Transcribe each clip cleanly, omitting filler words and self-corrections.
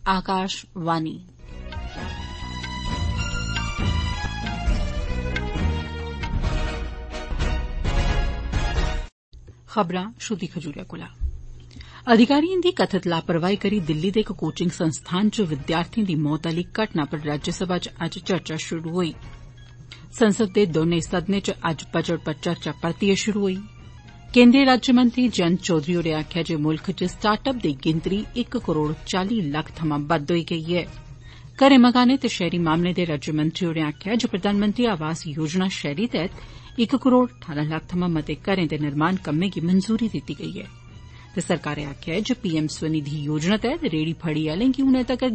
आकाशवाणी। खबरां श्रुति खजूरिया कोला। अधिकारिएं दी कथित लापरवाही करी दिल्ली दे इक कोचिंग संस्थान च विद्यार्थिएं दी मौत आली घटना पर राज्यसभा च अज्ज चर्चा शुरू होई। संसद दे दौनें सदनें च अज्ज बजट पर चर्चा परतियै शुरू होई। केन्द्रीय राज्यमंत्री जयंत चौधरी होरें आखेआ जे मुल्ख च स्टार्टअप दी गिनतरी 1 करोड़ 40 लक्ख थमां बद्द होई गेई ऐ। घरें मकानें ते शैहरी मामलें दे राज्यमंत्री होरें आखेआ जे प्रधानमंत्री आवास योजना शैहरी तैहत 1 करोड़ 18 लक्ख थमां मते घरें दे निर्माण कम्में गी मंजूरी दित्ती गेई ऐ। ते सरकारै आखेआ जे पीएम स्वनिधि योजना तैहत रेहड़ी फड़ी आलें गी हुनै तगर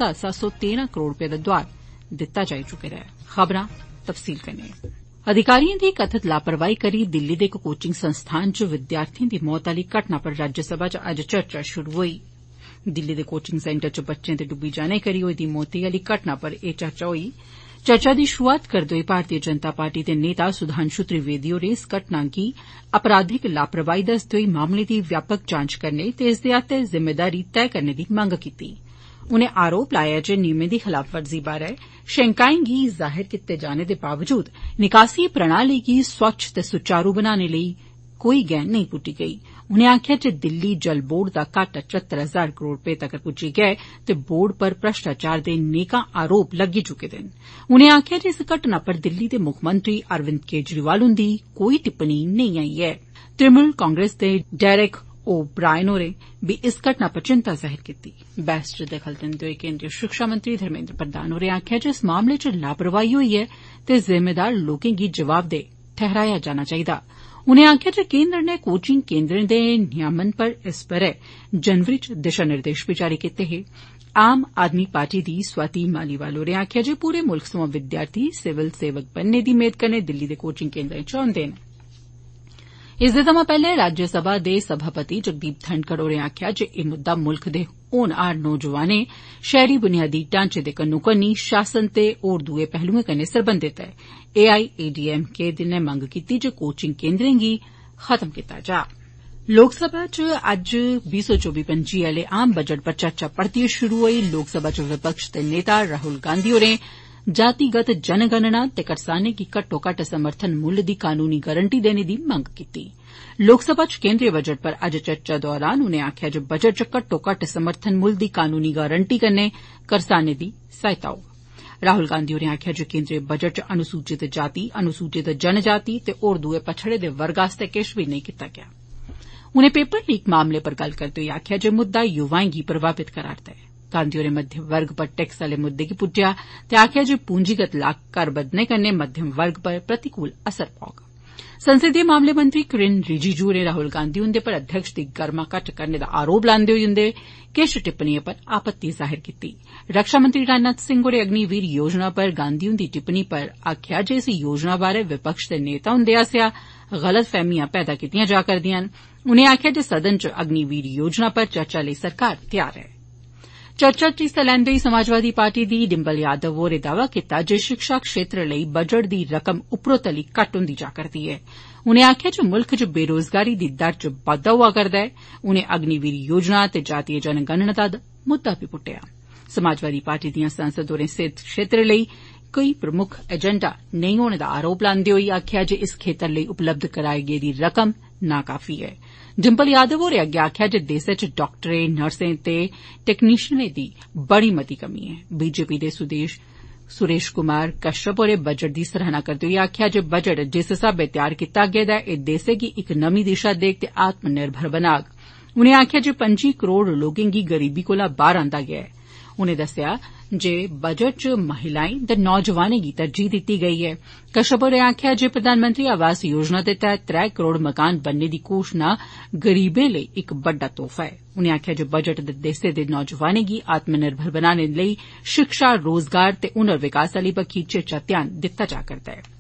11,713 करोड़ रपे दा दोआर दित्ता जाई चुके दा ऐ। खबरां तफसील कन्नै। अधिकारिएं दी कथित लापरवाही करी दिल्ली दे इक कोचिंग संस्थान च विद्यार्थिएं दी मौत आली घटना पर राज्यसभा च अज्ज चर्चा शुरू होई। दिल्ली दे कोचिंग सेंटर च बच्चें दे डुब्बी जाने करी होई दी मौती आली घटना पर एह चर्चा होई। चर्चा दी शुरूआत करदे होई भारतीय जनता पार्टी दे नेता सुधांशु त्रिवेदी होरें इस घटना गी अपराधिक लापरवाही दस्सदे होई मामले दी व्यापक जांच करने ते इसदे आस्तै जिम्मेदारी तय करने दी मंग कीती। उनें आरोप लाया जे नियमें दी खलाफवर्जी बारै शैंकाएं गी जाहिर कीते जाने दे बावजूद निकासी प्रणाली गी स्वच्छ ते सुचारू बनाने लेई कोई गैं नेईं पुट्टी गेई। उनें आखेआ जे दिल्ली जल बोर्ड दा घाटा 74,000 करोड़ रपे तगर पुज्जी गेआ ऐ ते बोर्ड पर भ्रष्टाचार दे नेकां आरोप लग्गी चुके दे न। उनें आखेआ जे इस घटना पर दिल्ली दे मुक्खमंत्री अरविंद केजरीवाल हुंदी कोई टिप्पणी नेईं आई ऐ। तृणमूल कांग्रेस दे डेरेक ओ ब्रायन होरें बी इस घटना पर चिंता जाहिर कीती। बहस च दखल दिंदे होई केन्द्रीय शिक्षा मंत्री धर्मेन्द्र प्रधान होरें आखेआ जे इस मामले च लापरवाही होई ऐ ते जिम्मेदार लोकें गी जवाबदेह ठहराया जाना चाहिदा। उनें आखेआ जे केन्द्र नै कोचिंग केन्द्रें दे नियामन पर इस ब'रे जनवरी च दिशा निर्देश बी जारी कीते हे। आम आदमी पार्टी दी स्वाति मालीवाल होरें आखेआ जे पूरे मुल्ख सोयां विद्यार्थी सिविल सेवक बनने दी मेद कन्नै दिल्ली दे कोचिंग केन्द्रें च औंदे न। इसदे थमां पैहले राज्यसभा दे सभापति जगदीप धनखड़ होरें आखेआ जे एह मुद्दा मुल्ख दे होनहार नौजवानें शैहरी बुनियादी ढांचे दे कन्नोकन्नी शासन ते होर दुए पहलुएं कन्नै सरबंधित ऐ। एआईएडीएमके नै मंग कीती जे कोचिंग केन्द्रें गी खत्म कीता जा। लोकसभा च अज्ज 2024-25 आले आम बजट पर चर्चा परतियै शुरू होई। लोकसभा च विपक्ष दे नेता राहुल गांधी होरें जातिगत जनगणना ते करसानें गी घट्टो घट्ट समर्थन मुल्ल दी कानूनी गारंटी देने दी मंग कीती। लोकसभा च केन्द्रीय बजट पर अज्ज चर्चा दौरान उनें आखेआ जे बजट च घट्टो घट्ट समर्थन मुल्ल दी कानूनी गारंटी कन्नै करसानें दी सहायता होग। राहुल गांधी होरें आखेआ जे केन्द्रीय बजट च अनुसूचित जाति, अनुसूचित जनजाति ते होर दुए पछड़े दे वर्ग आस्तै किश बी नेईं कीता गेआ। उनें पेपर लीक मामले पर गल्ल करदे होई आखेआ जे मुद्दा युवाएं गी प्रभावित करा'रदा ऐ। गांधी होरें मध्यम वर्ग पर टैक्स आले मुद्दे गी पुट्टेआ ते आखेआ जे पूंजीगत लागत बधने कन्नै मध्यम वर्ग पर प्रतिकूल असर पौग। संसदीय मामले मंत्री किरण रिजिजू होरें राहुल गांधी हुंदे पर अध्यक्ष दी गरिमा घट्ट करने दा आरोप लांदे होई उंदी किश टिप्पणिएं पर आपत्ति जाहिर कीती। रक्षा मंत्री राजनाथ सिंह होरें अग्निवीर योजना पर गांधी हुंदी टिप्पणी पर आखेआ जे इस योजना बारै विपक्ष दे नेता हुंदे आसेआ गलतफहमियां पैदा कीतियां जा करदियां न। उनें आखेआ जे सदन च अग्निवीर योजना पर चर्चा लेई सरकार त्यार ऐ। चर्चा च हिस्सा लैंदे होई समाजवादी पार्टी दी डिम्पल यादव होरें दावा कीता जे शिक्षा क्षेत्र लेई बजट दी रकम उपरोतली घट्ट हुंदी जा करदी ऐ। उनें आखेआ जे मुल्ख च बेरोजगारी दी दर च बाद्दा होआ करदा ऐ। उनें अग्निवीर योजना ते जातीय जनगणना दा मुद्दा बी पुट्टेआ। समाजवादी पार्टी दियां सांसद होरें सेहत क्षेत्र लेई कोई प्रमुख एजेंडा नेईं होने दा आरोप लांदे होई आखेआ जे इस खेतर लेई उपलब्ध कराई गेदी रकम नाकाफी ऐ। डिम्पल यादव होरें अग्गै आखेआ जे देसै च डाक्टरें, नर्सें ते टेक्नीशियनें दी बड़ी मती कमी ऐ। बीजेपी दे सुरेश कुमार कश्यप होरें बजट दी सराहना करदे होई आखेआ जे बजट जिस स्हाबै त्यार कीता गेदा ऐ एह् देसै गी इक नमीं दिशा देग ते आत्मनिर्भर बनाग। उनें आखेआ जे 25 करोड़ लोकें गी गरीबी कोला बाहर आंदा गेआ ऐ। उनें दस्सेआ जे बजट च महिलाएं ते नौजवानें गी तरजीह दित्ती गेई ऐ। कश्यप होरें आखेआ जे प्रधानमंत्री आवास योजना दे तैहत 3 करोड़ मकान बनने दी घोषणा गरीबें लेई इक बड्डा तोहफा ऐ। उनें आखेआ जे बजट दे देसै दे नौजवानें गी आत्मनिर्भर बनाने लेई शिक्षा, रोजगार ते हुनर विकास आली बक्खी चेचा ध्यान दित्ता जा करदा ऐ।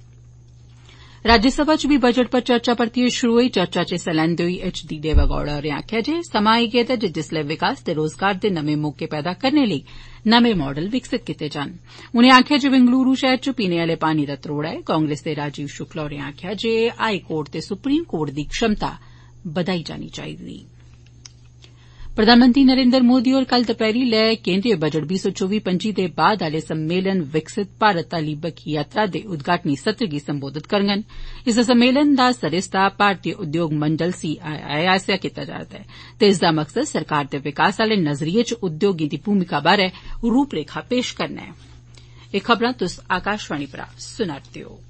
राज्यसभा च बी बजट पर चर्चा परतियै शुरू होई। चर्चा च हिस्सा लैंदे होई एच.डी. देवेगौड़ा होरें आखेआ जे समां आई गेदा जे जिसलै विकास ते रोजगार दे नमें मौके पैदा करने लेई नमें मॉडल विकसित कीते जान। उनें आखेआ जे बेंगलुरू शैहर च पीने आले पानी दा त्रोड़ा ऐ। कांग्रेस दे राजीव शुक्ला होरें आखेआ जे हाई कोर्ट ते सुप्रीम कोर्ट दी क्षमता बधाई जानी चाहिदी। प्रधानमंत्री नरेन्द्र मोदी होर कल दपैहरी लै केन्द्रीय बजट 2024-25 दे बाद आले सम्मेलन विकसित भारत आली बक्खी यात्रा दे उद्घाटनी सत्र गी संबोधित करङन। इस सम्मेलन दा सरिस्ता भारतीय उद्योग मंडल CII आस्सेआ कीता जा'रदा ऐ ते इसदा मकसद सरकार दे विकास आले नजरिये च उद्योगें दी भूमिका बारै रूपरेखा पेश करना ऐ। एह् खबरां तुस आकाशवाणी परा सुना'रदे ओ।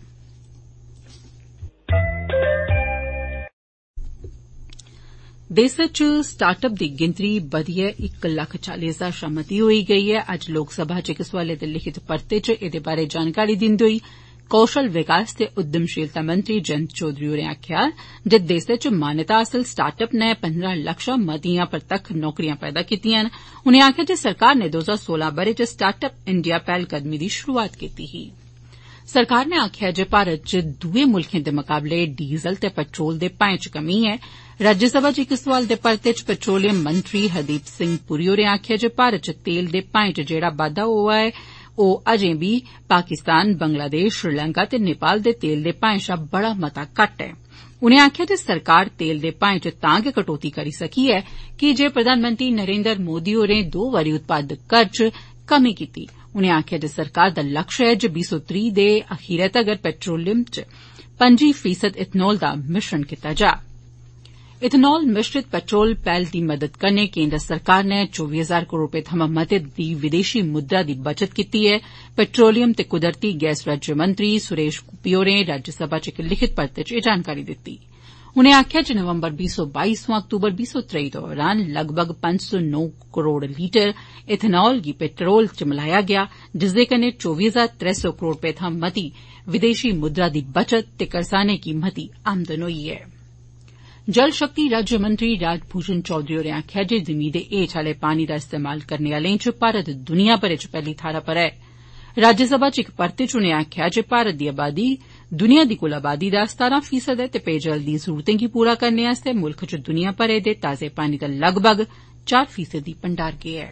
देश च स्टार्टअप दी गिनतरी बधियै 1,40,000 शा मती होई गेई ऐ। अज्ज लोकसभा च इक सोआलै दे लिखित परते च एह्दे बारै जानकारी दिंदे होई कौशल विकास ते उद्यमशीलता मंत्री जयंत चौधरी होरें आखेआ जे देसै च मान्यता हासल स्टार्टअप नै 15 लक्ख शा मतियां परतक्ख नौकरियां पैदा कीतियां न। उनें आखेआ जे सरकार नै 2016 ब'रे च स्टार्टअप इंडिया पैह्लकदमी दी शुरूआत कीती ही। सरकार नै आखेआ जे भारत च दुए मुल्खें दे मकाबले डीजल ते पेट्रोल दे भाएं च कमी ऐ। राज्यसभा च इक सोआल दे परते च पेट्रोलियम मंत्री हरदीप सिंह पुरी होरें आखेआ जे भारत च तेल दे भाएं च जेहड़ा बाद्दा होआ ऐ ओह् अजें बी पाकिस्तान, बंगलादेश, श्रीलंका ते नेपाल दे तेल दे भाएं शा बड़ा मता घट्ट ऐ। उनें आखेआ जे सरकार तेल दे भाएं च तां गै कटौती करी सकी ऐ की जे प्रधानमंत्री नरेन्द्र मोदी होरें 2 बारी उत्पादक कर च कमी कीती। उनें आखेआ जे सरकार दा लक्ष्य ऐ जे 2030 दे अखीरै तगर पेट्रोलियम च 25% इथेनॉल दा मिश्रण कीता जा। इथेनॉल मिश्रित पेट्रोल पैह्ल दी मदद कन्नै केन्द्र सरकार नै 24,000 करोड़ रपे थमां मते दी विदेशी मुद्रा दी बचत कीती ऐ। पेट्रोलियम ते कुदरती गैस राज्यमंत्री सुरेश गोपी होरें राज्यसभा च इक लिखित परते च एह् जानकारी दित्ती। उनें आखेआ जे नवंबर 2022 सोयां अक्तूबर 2023 दौरान लगभग 509 करोड़ लीटर इथेनॉल गी पेट्रोल च मिलाया गेआ जिसदे कन्नै 24,300 करोड़ रपे थमां मती विदेशी मुद्रा दी बचत ते करसानें गी मती आमदन होई ऐ। जल शक्ति राज्यमंत्री राजभूषण चौधरी होरें आखेआ जे जिमीं दे हेठ आले पानी दा इस्तेमाल करने आलें च भारत दुनिया भरै च पैह्ली थाह्रै पर ऐ। राज्यसभा च इक परते च उनें आखेआ जे भारत दी आबादी दुनिया दी कुल आबादी दा 17% ऐ ते पेयजल दी जरूरतें गी पूरा करने आस्तै मुल्ख च दुनिया भरै दे ताजे पानी दा लगभग 4% भंडार ऐ।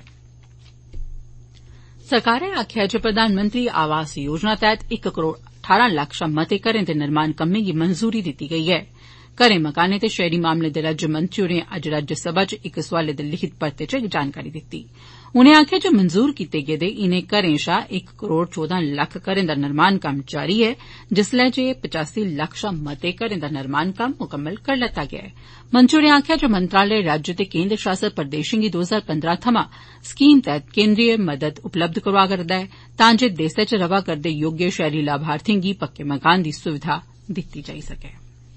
सरकारै आखेआ जे प्रधानमंत्री आवास योजना तैह्त 1 करोड़ 18 लक्ख शा मते घरें दे निर्माण कम्में गी मंजूरी दित्ती गेई ऐ। घरें मकानें ते शैहरी मामलें दे राज्यमंत्री होरें अज्ज राज्यसभा च इक सोआलै दे लिखित परते च जानकारी दित्ती। उनें आखेआ जे मंजूर कीते गेदे इनें घरें शा 1 करोड़ 14 लक्ख घरें दा निर्माण कम्म जारी ऐ जिसलै जे 85 लक्ख शा मते घरें दा निर्माण कम्म मुकम्मल करी लैता गेआ ऐ। मंत्री होरें आखेआ जे मंत्रालय राज्य ते केन्द्र शासित प्रदेशें गी 2015 थमां स्कीम तैह्त केन्द्रीय मदद उपलब्ध करोआ करदा ऐ तां जे देसै च रवा करदे योग्य शैहरी लाभार्थिएं गी पक्के मकान दी सुविधा दित्ती जाई सकै।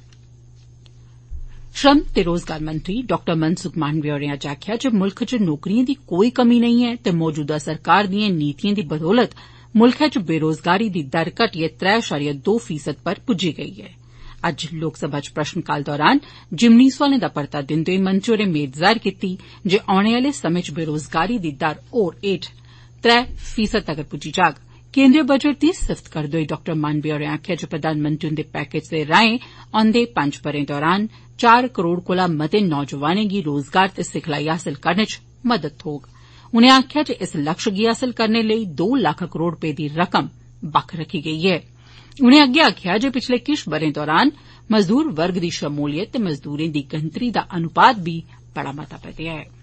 श्रम ते रोजगार मंत्री डॉ मनसुख मांडविया होरें अज्ज आखेआ जे मुल्ख च नौकरिएं दी कोई कमी नेईं ऐ ते मौजूदा सरकार दिएं नीतिएं दी बदौलत मुल्खै च बेरोजगारी दी दर घटियै 3.2% पर पुज्जी गेई ऐ। अज्ज लोकसभा च प्रश्नकाल दौरान जिमनी सोआलें दा परता दिंदे होई मंत्री होरें मेद जाहिर कीती जे औने आले समें च बेरोजगारी दी दर होर हेठ 3% तगर पुज्जी जाग। केन्द्रीय बजट दी सिफ्त करदे होई डॉ मांडविया होरें आखेआ जे प्रधानमंत्री हुंदे पैकेज दे राएं औंदे 5 ब'रें दौरान 4 करोड़ कोला मते नौजवानें गी रोजगार ते सिखलाई हासल करने च मदद थ्होग। उनें आखेआ जे इस लक्ष्य गी हासल करने लेई 2 लक्ख करोड़ रपे दी रकम बक्ख रखी गेई ऐ। उनें अग्गै आखेआ जे पिछले किश ब'रें दौरान मजदूर वर्ग दी शमूलियत ते मजदूरें दी गिनतरी दा अनुपात भी बड़ा मता बदेआ ऐ।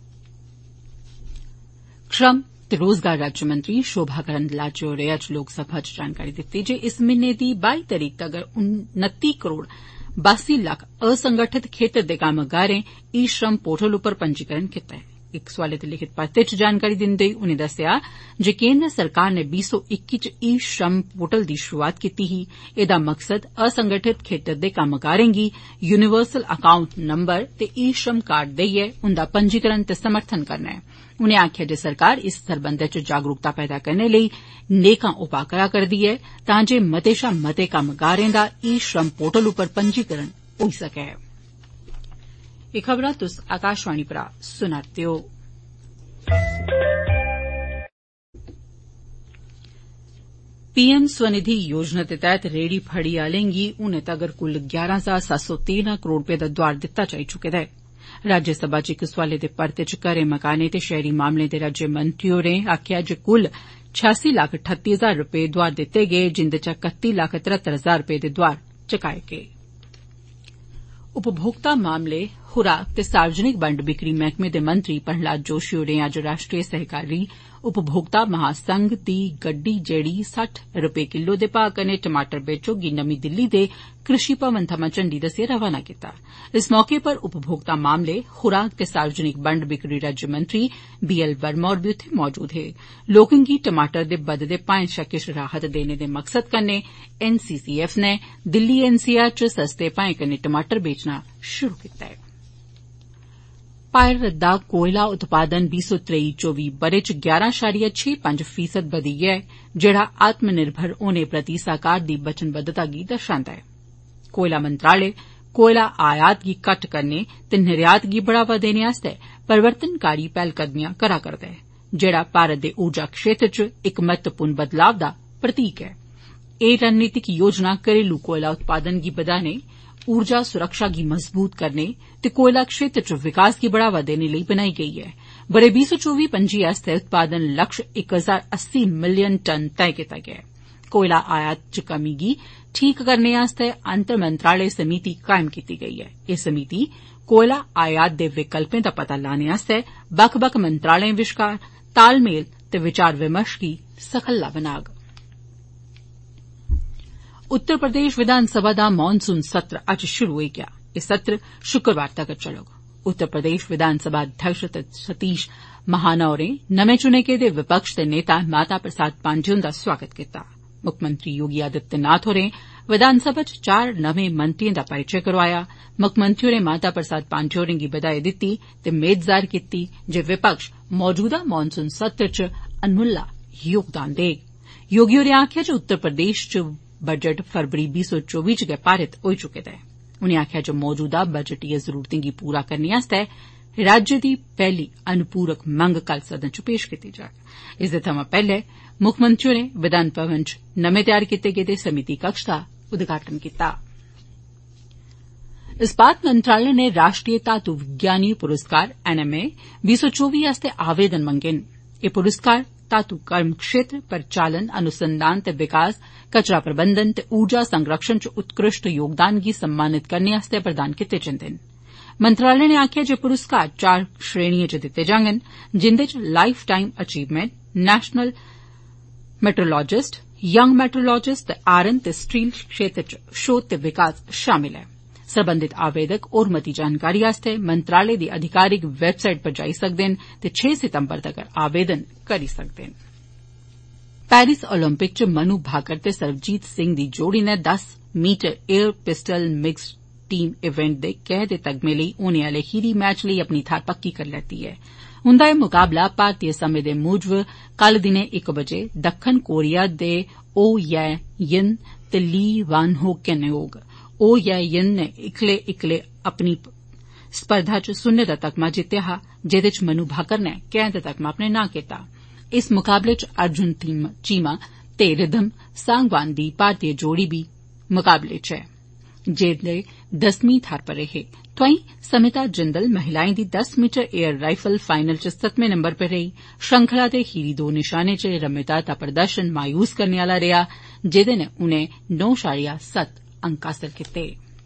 श्रम ते रोजगार राज्यमंत्री शोभा करंदलाजे होरें अज्ज लोकसभा च जानकारी दित्ती जे इस म्हीने दी 22 तरीक तगर 29 करोड़ 82 लक्ख असंगठित खेतर दे कम्मगारें ई श्रम पोर्टल उप्पर पंजीकरण कीता ऐ। इक सोआलै दे लिखित परते च जानकारी दिंदे होई उनें दस्सेआ जे केन्द्र सरकार नै 2021 च ई श्रम पोर्टल दी शुरूआत कीती ही। एदा मकसद असंगठित खेतर दे कम्मगारें गी यूनिवर्सल अकाउंट नंबर ते ई श्रम कार्ड देइयै उंदा पंजीकरण ते समर्थन करना ऐ। उनें आखेआ जे सरकार इस सरबंधै च जागरूकता पैदा करने लेई नेकां उपाऽ करा करदी ऐ तां जे मते शा मते कम्मगारें दा ई श्रम पोर्टल उप्पर पंजीकरण होई सकै। एह् खबरां तुस आकाशवाणी परा सुना'रदे ओ। पीएम स्वनिधि योजना दे तैह्त रेहड़ी फड़ी आलें गी हुनै तगर कुल 11,713 करोड़ रपे दा दोआर दित्ता जाई चुके दा ऐ। राज्यसभा च इक सोआलै दे परते च घरें मकानें ते शैहरी मामलें दे राज्यमंत्री होरें आखेआ जे कुल 86,38,000 रपे दोआर दित्ते गे जिंदे चा 31,73,000 रपे दे दोआर चुकाए गे। उपभोक्ता मामले खुराक ते सार्वजनिक बंड बिक्री मैहकमे दे मंत्री प्रहलाद जोशी होरें अज्ज राष्ट्रीय सहकारी उपभोक्ता महासंघ दी गड्डी जेड़ी 60 रपे किलो दे भाऽ कन्नै टमाटर बेचोग गी नमीं दिल्ली दे कृषि भवन थमां झंडी दस्सियै रवाना कीता। इस मौके पर उपभोक्ता मामले खुराक ते सार्वजनिक बंड बिक्री राज्यमंत्री BL वर्मा होर बी उत्थे मौजूद हे। लोकें गी टमाटर दे बधदे भाएं शा किश राहत देने दे मकसद कन्नै NCCF नै दिल्ली NCR च सस्ते भाएं कन्नै टमाटर बेचना शुरू कीता ऐ। भारत दा कोयला उत्पादन 2023-24 ब'रे च 11.65% बधी गेआ ऐ, जेड़ा आत्मनिर्भर होने प्रति सरकार दी वचनबद्धता गी दर्शांदा ऐ। कोयला मंत्रालय कोयला आयात गी घट्ट करने ते निर्यात गी बढ़ावा देने आस्तै परिवर्तनकारी पैह्लकदमियां करा करदा ऐ, जेड़ा भारत दे ऊर्जा क्षेत्र च इक महत्वपूर्ण बदलाव दा प्रतीक ऐ। एह् रणनीतिक योजना घरेलू कोयला उत्पादन गी बधाने, ऊर्जा सुरक्षा गी मजबूत करने ते कोयला क्षेत्र च विकास गी बढ़ावा देने लेई बनाई गेई ऐ। ब'रे 2024-25 आस्तै उत्पादन लक्ष्य 1080 मिलियन टन तय कीता गेआ ऐ। कोयला आयात च कमी गी ठीक करने आस्तै अंतर मंत्रालय समिति कायम कीती गेई ऐ। एह् समिति कोयला आयात दे विकल्पें दा पता लाने आस्तै बक्ख बक्ख मंत्रालयें विचकार तालमेल ते विचार विमर्श गी सखल्ला बनाग। उत्तर प्रदेश विधानसभा दा मॉनसून सत्र अज्ज शुरू होई गेआ। एह् सत्र शुक्रवार तगर चलग। उत्तर प्रदेश विधानसभा अध्यक्ष सतीश महाना होरें नमें चुने गेदे विपक्ष दे नेता माता प्रसाद पांडे हुंदा स्वागत कीता। मुक्खमंत्री योगी आदित्यनाथ होरें विधानसभा च 4 नमें मंत्रियें दा परिचय करोआया। मुक्खमंत्री होरें माता प्रसाद पांडे होरें गी बधाई दित्ती ते मेद जाहिर कीती जे विपक्ष मौजूदा मॉनसून सत्र च अनमुल्ला योगदान देग। योगी होरें आखेआ जे उत्तर प्रदेश च बजट फरवरी 2024 च गै पारित होई चुके दा ऐ। उनें आखेआ जे मौजूदा बजटीय जरूरतें गी पूरा करने आस्तै राज्य दी पैहली अनुपूरक मंग कल सदन च पेश कीती जाग। इसदे थमां पैहले मुक्खमंत्री होरें विधान भवन च नमें तैयार कीते गेदे समिति कक्ष दा उद्घाटन कीता। इस्पात मंत्रालय नै राष्ट्रीय धातु विज्ञानी पुरस्कार NMA 2024 आस्तै आवेदन मंगे न। एह् पुरस्कार धातु कर्म क्षेत्र, परिचालन, अनुसंधान ते विकास, कचरा प्रबंधन ते ऊर्जा संरक्षण च उत्कृष्ट योगदान गी सम्मानित करने आस्तै प्रदान कीते जंदे न। मंत्रालय नै आखेआ जे पुरस्कार 4 श्रेणिएं च दित्ते जाङन, जिंदे च lifetime achievement, national metrologist, young metrologist ते आयरन ते स्टील क्षेत्र च शोध ते विकास शामिल ऐ। सरबंधित आवेदक होर मती जानकारी आस्तै मंत्रालय दी अधिकारिक वैबसाइट पर जाई सकदे न ते 6 सितंबर तगर आवेदन करी सकदे न। पेरिस ओलंपिक च मनु भाकर ते सरबजीत सिंह दी जोड़ी नै 10 metre air pistol mixed team event दे कैह दे तगमे लेई होने आले खीरी मैच लेई अपनी थाहर पक्की करी लैती ऐ। उंदा एह् मुकाबला भारतीय समें दे मूजब कल दिनें 1 बजे दक्खन कोरिया दे ओ ये यिन ते ली वान हो कन्नै होग। ओ ये यिन नै इक्कले अपनी स्पर्धा च सुन्ने दा तगमा जित्तेआ हा, जेदे च मनु भाकर नै कैंह दा तगमा अपने नां कीता। इस मुकाबले च अर्जुन चीमा ते रिदम सांगवान दी भारतीय जोड़ी बी मुकाबले च ऐ, जेह्ड़े 10वीं थाह्र पर रेह्। तोआईं समिता जिंदल महिलाएं दी 10 मीटर एयर राइफल फाइनल च 7वें नंबर पर रेही। श्रृंखला दे खीरी 2 निशानें च रमिता दा प्रदर्शन मायूस करने आला रेहा, जेदे नै उनें 9.7 अंक हासल कीते।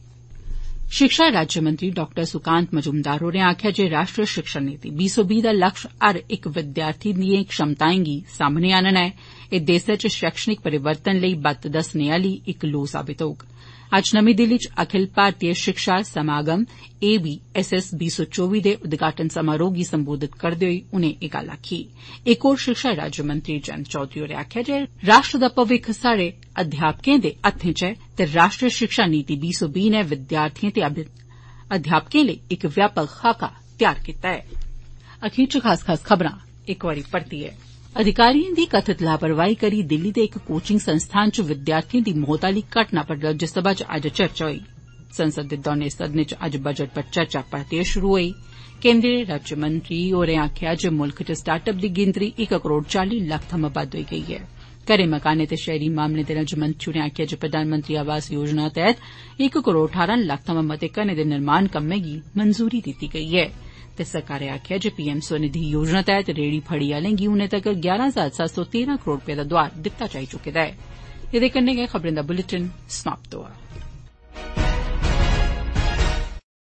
शिक्षा राज्यमंत्री डॉ सुकांत मजूमदार होरें आखेआ जे राष्ट्रीय शिक्षा नीति 2020 दा लक्ष्य हर इक विद्यार्थी दिएं क्षमताएं गी सामने आनना ऐ। एह् देसै च शैक्षणिक परिवर्तन लेई बत्त दस्सने आली इक लोऽ साबत होग। अज्ज नमीं दिल्ली च अखिल भारतीय शिक्षा समागम ABSS 2024 दे उद्घाटन समारोह गी संबोधित करदे होई उनें एह् गल्ल आखी। इक होर शिक्षा राज्यमंत्री जयंत चौधरी होरें आखेआ जे राष्ट्र दा भविक्ख साढ़े अध्यापकें दे हत्थें च ऐ ते राष्ट्रीय शिक्षा नीति 2020 नै विद्यार्थिएं ते अध्यापकें लेई इक व्यापक खाका तैयार कीता ऐ। अखीर च खास खबरां इक बारी परतियै। अधिकारिएं दी कथित लापरवाही करी दिल्ली दे इक कोचिंग संस्थान च विद्यार्थिएं दी मौत आली घटना पर राज्यसभा च अज्ज चर्चा होई। संसद दे दौनें सदनें च अज्ज बजट पर चर्चा परतियै शुरू होई। केंद्रीय राज्यमंत्री होरें आखेआ जे मुल्ख च स्टार्टअप दी गिनतरी 1 करोड़ 40 लक्ख थमां बद्द होई गेई ऐ। घरें मकानें ते शैहरी मामलें दे राज्यमंत्री होरें आखेआ जे प्रधानमंत्री आवास योजना तैह्त 1 करोड़ 18 लक्ख थमां मते घरें दे निर्माण कम्में गी मंजूरी दित्ती गेई ऐ। ते सरकारै आखेआ जे PM स्वनिधि योजना तैह्त रेहड़ी फड़ी आलें गी हुनै तगर 11,713 करोड़ रपेऽ दा दोआर दित्ता जाई चुके दा ऐ। एह्दे कन्नै गै खबरें दा बुलेटिन समाप्त होआ।